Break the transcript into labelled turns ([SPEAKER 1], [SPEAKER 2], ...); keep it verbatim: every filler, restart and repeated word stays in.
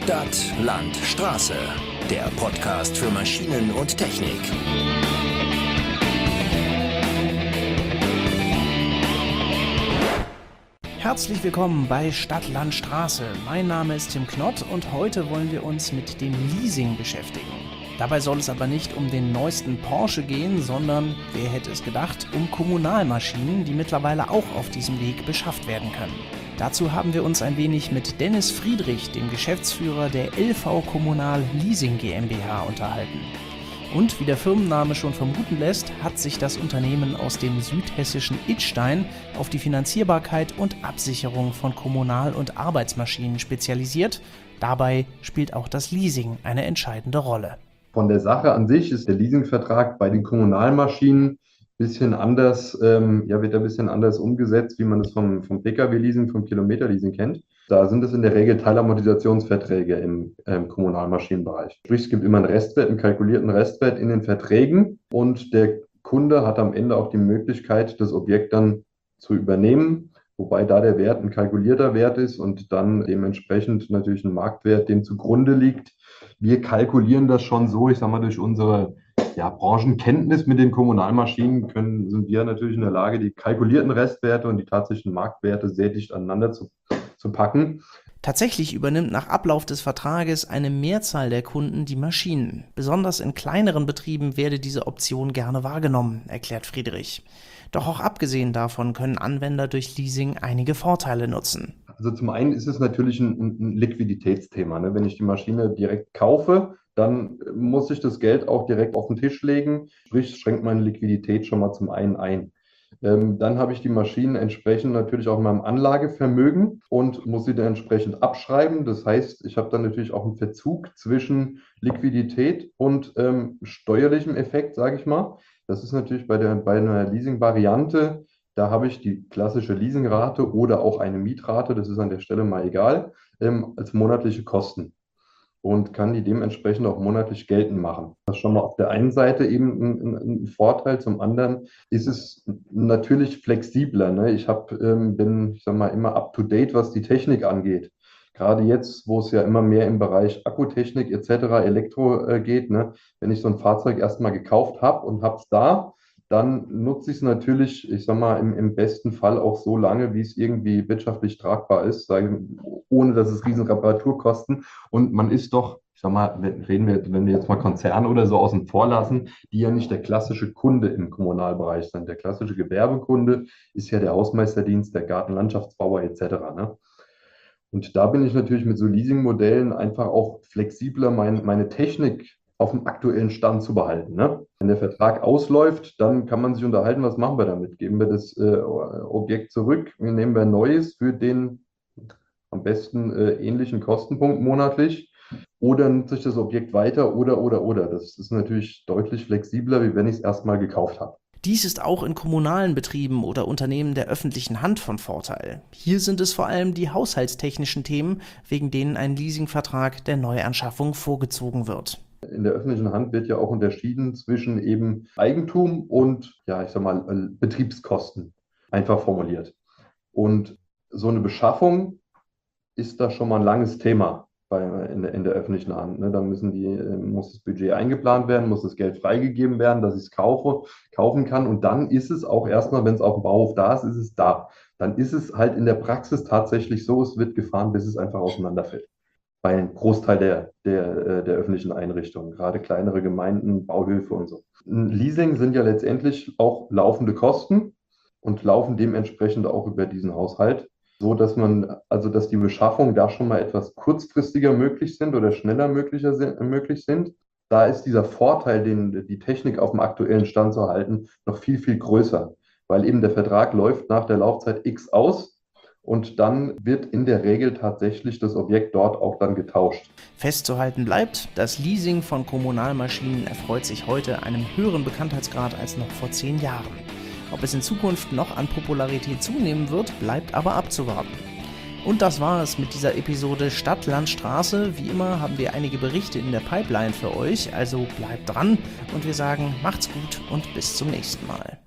[SPEAKER 1] Stadt, Land, Straße. Der Podcast für Maschinen und Technik.
[SPEAKER 2] Herzlich willkommen bei Stadt, Land, Straße. Mein Name ist Tim Knott und heute wollen wir uns mit dem Leasing beschäftigen. Dabei soll es aber nicht um den neuesten Porsche gehen, sondern, wer hätte es gedacht, um Kommunalmaschinen, die mittlerweile auch auf diesem Weg beschafft werden können. Dazu haben wir uns ein wenig mit Dennis Friedrich, dem Geschäftsführer der L V Kommunal Leasing GmbH, unterhalten. Und wie der Firmenname schon vermuten lässt, hat sich das Unternehmen aus dem südhessischen Idstein auf die Finanzierbarkeit und Absicherung von Kommunal- und Arbeitsmaschinen spezialisiert. Dabei spielt auch das Leasing eine entscheidende Rolle.
[SPEAKER 3] Von der Sache an sich ist der Leasingvertrag bei den Kommunalmaschinen ein bisschen anders, ähm, ja, wird ein bisschen anders umgesetzt, wie man es vom, vom Pkw-Leasing, vom Kilometer-Leasing kennt. Da sind es in der Regel Teilamortisationsverträge im ähm, Kommunalmaschinenbereich. Sprich, es gibt immer einen Restwert, einen kalkulierten Restwert in den Verträgen und der Kunde hat am Ende auch die Möglichkeit, das Objekt dann zu übernehmen, wobei da der Wert ein kalkulierter Wert ist und dann dementsprechend natürlich ein Marktwert dem zugrunde liegt. Wir kalkulieren das schon so, ich sage mal, durch unsere ja, Branchenkenntnis mit den Kommunalmaschinen können, sind wir natürlich in der Lage, die kalkulierten Restwerte und die tatsächlichen Marktwerte sehr dicht aneinander zu, zu packen.
[SPEAKER 2] Tatsächlich übernimmt nach Ablauf des Vertrages eine Mehrzahl der Kunden die Maschinen. Besonders in kleineren Betrieben werde diese Option gerne wahrgenommen, erklärt Friedrich. Doch auch abgesehen davon können Anwender durch Leasing einige Vorteile nutzen.
[SPEAKER 3] Also zum einen ist es natürlich ein, ein Liquiditätsthema. Ne? Wenn ich die Maschine direkt kaufe, dann muss ich das Geld auch direkt auf den Tisch legen, sprich schränkt meine Liquidität schon mal zum einen ein. Ähm, dann habe ich die Maschinen entsprechend natürlich auch in meinem Anlagevermögen und muss sie dann entsprechend abschreiben. Das heißt, ich habe dann natürlich auch einen Verzug zwischen Liquidität und ähm, steuerlichem Effekt, sage ich mal. Das ist natürlich bei der, bei einer Leasing-Variante, da habe ich die klassische Leasingrate oder auch eine Mietrate, das ist an der Stelle mal egal, ähm, als monatliche Kosten und kann die dementsprechend auch monatlich geltend machen. Das ist schon mal auf der einen Seite eben ein, ein, ein Vorteil, zum anderen ist es natürlich flexibler. Ne? Ich hab, ähm, bin, ich sag mal, immer up to date, was die Technik angeht. Gerade jetzt, wo es ja immer mehr im Bereich Akkutechnik et cetera, Elektro äh, geht, ne? Wenn ich so ein Fahrzeug erstmal gekauft habe und habe es da, dann nutze ich es natürlich, ich sag mal, im, im besten Fall auch so lange, wie es irgendwie wirtschaftlich tragbar ist, sage, ohne dass es riesen Reparaturkosten. Und man ist doch, ich sag mal, reden wir, wenn wir jetzt mal Konzerne oder so außen vor lassen, die ja nicht der klassische Kunde im Kommunalbereich sind. Der klassische Gewerbekunde ist ja der Hausmeisterdienst, der Gartenlandschaftsbauer et cetera. Ne? Und da bin ich natürlich mit so Leasingmodellen einfach auch flexibler, mein, meine Technik auf dem aktuellen Stand zu behalten. Ne? Wenn der Vertrag ausläuft, dann kann man sich unterhalten, was machen wir damit? Geben wir das äh, Objekt zurück, nehmen wir ein neues für den am besten äh, ähnlichen Kostenpunkt monatlich oder nutze ich das Objekt weiter oder, oder, oder. Das ist natürlich deutlich flexibler, wie wenn ich es erstmal gekauft habe.
[SPEAKER 2] Dies ist auch in kommunalen Betrieben oder Unternehmen der öffentlichen Hand von Vorteil. Hier sind es vor allem die haushaltstechnischen Themen, wegen denen ein Leasingvertrag der Neuanschaffung vorgezogen wird.
[SPEAKER 3] In der öffentlichen Hand wird ja auch unterschieden zwischen eben Eigentum und, ja, ich sag mal, Betriebskosten, einfach formuliert. Und so eine Beschaffung ist da schon mal ein langes Thema bei, in, der, in der öffentlichen Hand. Ne? Da müssen die, muss das Budget eingeplant werden, muss das Geld freigegeben werden, dass ich es kaufe, kaufen kann. Und dann ist es auch erstmal, wenn es auf dem Bauhof da ist, ist es da. Dann ist es halt in der Praxis tatsächlich so, es wird gefahren, bis es einfach auseinanderfällt. Bei einem Großteil der, der, der öffentlichen Einrichtungen, gerade kleinere Gemeinden, Bauhöfe und so. Leasing sind ja letztendlich auch laufende Kosten und laufen dementsprechend auch über diesen Haushalt, so dass man, also dass die Beschaffung da schon mal etwas kurzfristiger möglich sind oder schneller möglicher sind, möglich sind. Da ist dieser Vorteil, den die Technik auf dem aktuellen Stand zu halten, noch viel, viel größer, weil eben der Vertrag läuft nach der Laufzeit X aus. Und dann wird in der Regel tatsächlich das Objekt dort auch dann getauscht.
[SPEAKER 2] Festzuhalten bleibt, das Leasing von Kommunalmaschinen erfreut sich heute einem höheren Bekanntheitsgrad als noch vor zehn Jahren. Ob es in Zukunft noch an Popularität zunehmen wird, bleibt aber abzuwarten. Und das war es mit dieser Episode Stadt, Land, Straße. Wie immer haben wir einige Berichte in der Pipeline für euch, also bleibt dran und wir sagen, macht's gut und bis zum nächsten Mal.